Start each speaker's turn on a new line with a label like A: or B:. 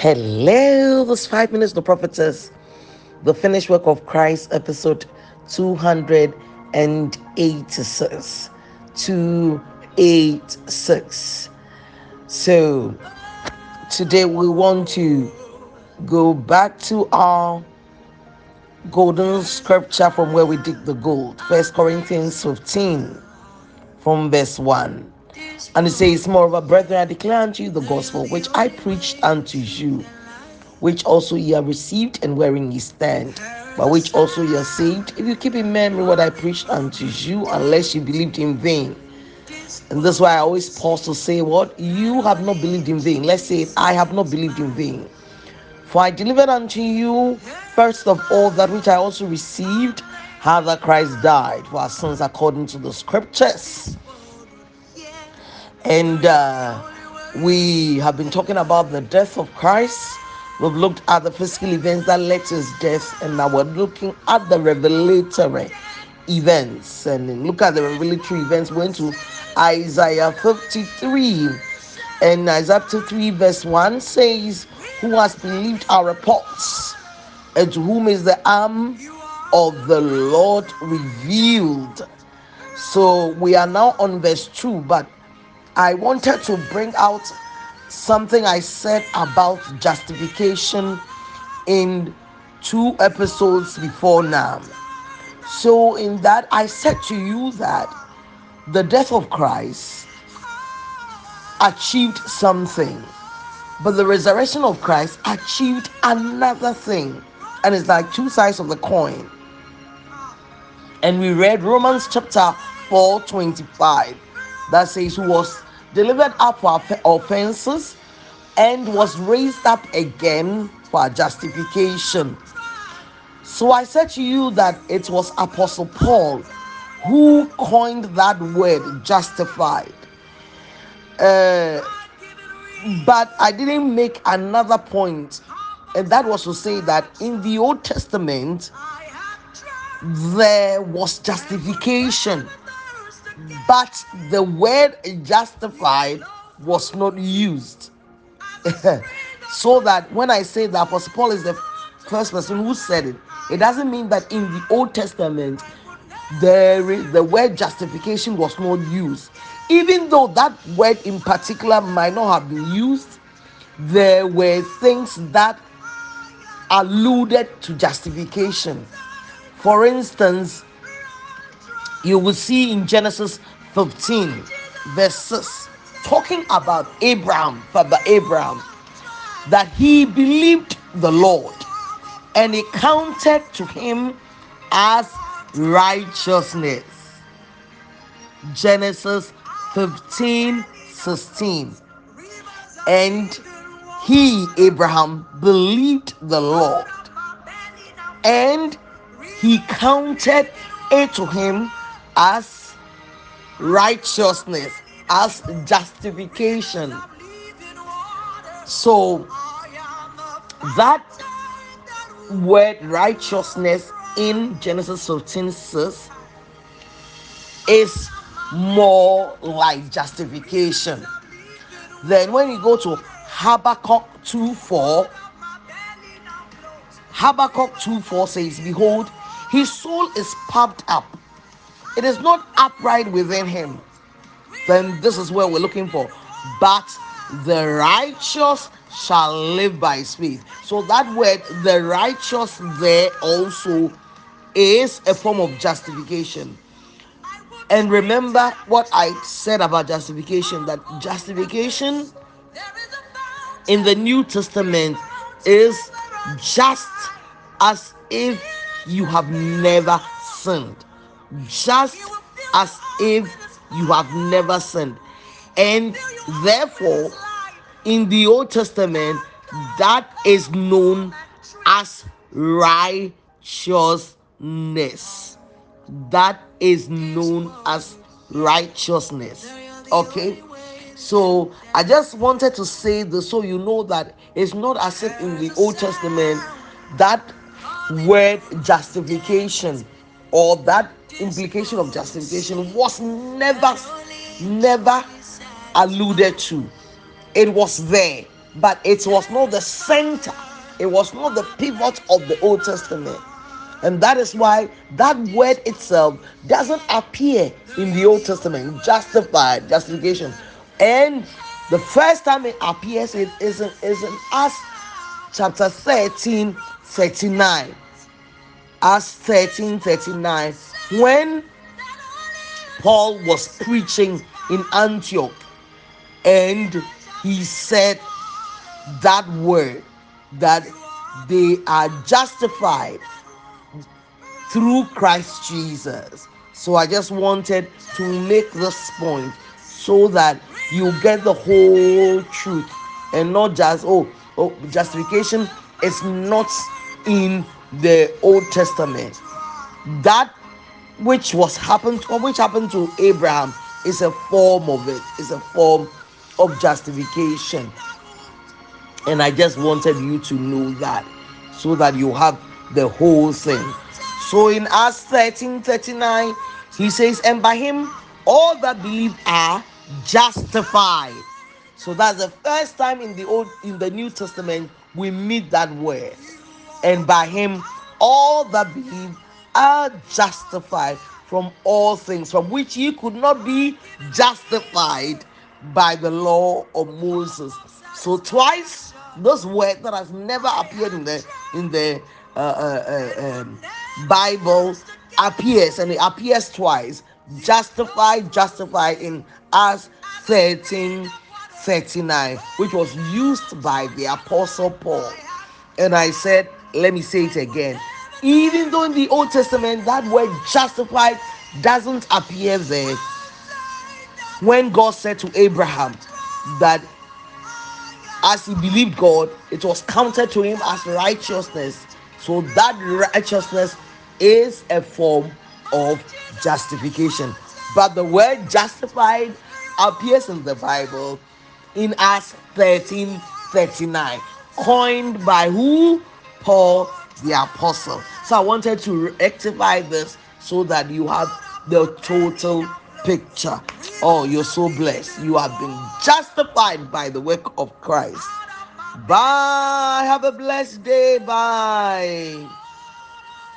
A: Hello, this 5 minutes the prophetess, the finished work of Christ, episode 286. 286. So today we want to go back to our golden scripture from where we dig the gold. 1 Corinthians 15 from verse 1. And it says, "Moreover, brethren, I declare unto you the gospel which I preached unto you, which also ye have received, and wherein ye stand, by which also ye are saved, if you keep in memory what I preached unto you, unless you believed in vain." And that's why I always pause to say, what? You have not believed in vain. Let's say, I have not believed in vain. "For I delivered unto you first of all that which I also received, how that Christ died for our sins according to the scriptures." And we have been talking about the death of Christ. We've looked at the physical events that led to his death, and now we're looking at the revelatory events. And look at the revelatory events. We went to Isaiah 53, and Isaiah 53 verse 1 says, "Who has believed our reports, and to whom is the arm of the Lord revealed?" So we are now on verse 2, but I wanted to bring out something I said about justification in 2 episodes before now. So in that, I said to you that the death of Christ achieved something, but the resurrection of Christ achieved another thing. And it's like two sides of the coin. And we read Romans chapter 4:25 that says, "Who was delivered up for our offenses and was raised up again for our justification." So I said to you that it was Apostle Paul who coined that word justified. But I didn't make another point, and that was to say that in the Old Testament there was justification, but the word justified was not used. So that when I say that Apostle Paul is the first person who said it, it doesn't mean that in the Old Testament the word justification was not used. Even though that word in particular might not have been used, there were things that alluded to justification. For instance, you will see in Genesis 15 verse 6 talking about Abraham, Father Abraham, that he believed the Lord and it counted to him as righteousness. Genesis 15:16. "And he, Abraham, believed the Lord, and he counted it to him as righteousness," as justification. So that word righteousness in Genesis 15:6 is more like justification. Then when you go to Habakkuk 2:4, Habakkuk 2:4 says, "Behold, his soul is puffed up, it is not upright within him." Then this is where we're looking for, "But the righteous shall live by his faith." So that word, the righteous, there also is a form of justification. And remember what I said about justification, that justification in the New Testament is just as if you have never sinned. Just as if you have never sinned. And therefore, in the Old Testament, that is known as righteousness. That is known as righteousness. Okay, so I just wanted to say this so you know that it's not as if in the Old Testament that word justification or that implication of justification was never alluded to. It was there, but it was not the center. It was not the pivot of the Old Testament. And that is why that word itself doesn't appear in the Old Testament. Justified, justification. And the first time it appears, it is in Acts chapter 13:39. Acts 13:39. When Paul was preaching in Antioch, and he said that word, that they are justified through Christ Jesus. So I just wanted to make this point so that you get the whole truth, and not just justification is not in the Old Testament. That which happened to Abraham is a form of it, is a form of justification. And I just wanted you to know that, so that you have the whole thing. So in Acts 13:39, he says, and by him all that believe are justified. So that's the first time in the New Testament we meet that word. And by him all that believe are justified from all things from which ye could not be justified by the law of Moses. So twice this word that has never appeared in the Bible appears, and it appears twice. Justified in Acts 13:39, which was used by the Apostle Paul. And I said, let me say it again. Even though in the Old Testament that word justified doesn't appear there, when God said to Abraham that as he believed God, it was counted to him as righteousness. So that righteousness is a form of justification. But the word justified appears in the Bible in Acts 13:39, coined by who? Paul the Apostle. So I wanted to rectify this so that you have the total picture. Oh, you're so blessed. You have been justified by the work of Christ. Bye. Have a blessed day. Bye.